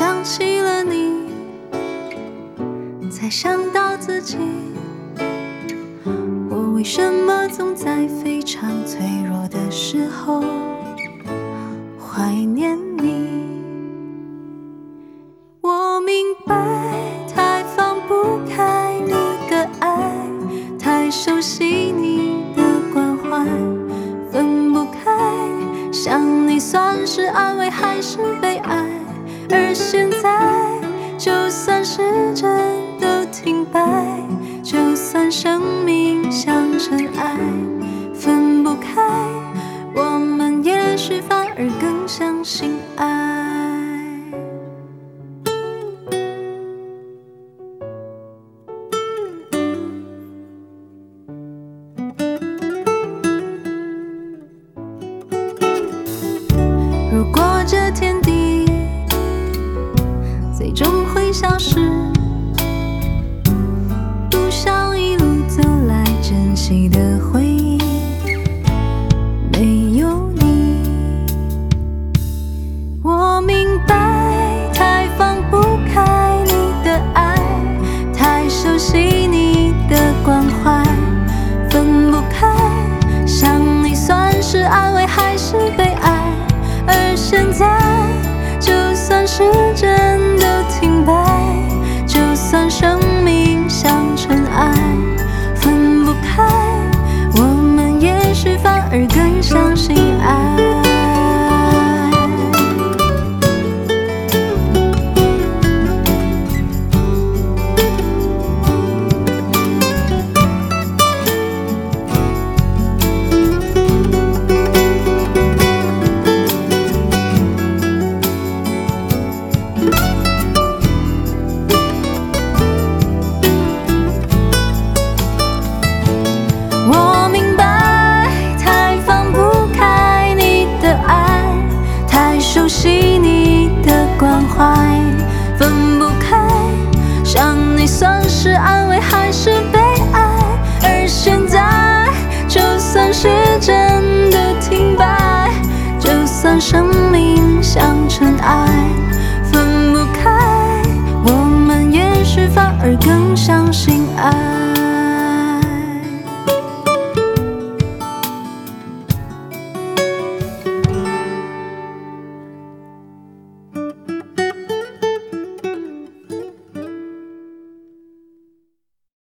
想起了你，才想到自己，我为什么总在非常脆弱的时候怀念你？我明白，太放不开你的爱，太熟悉你的关怀，分不开，想你算是安慰还是悲哀？而现在，就算时针都停摆，就算生命像尘埃，分不开，我们也许反而更相信爱。如果这天地最终会消失，不想一路走来珍惜的回忆没有你。我明白，太放不开你的爱，太熟悉你的关怀，分不开，想你算是安慰还是悲哀？而现在，就算时针都停摆，就算生命像尘埃，分不开，我们也许反而更相信爱。我明白，太放不开你的爱，太熟悉你的关怀，分不开，想你算是安慰还是悲哀？而现在，就算时针都停摆，就算生命像尘埃，分不开，我们也许反而更相信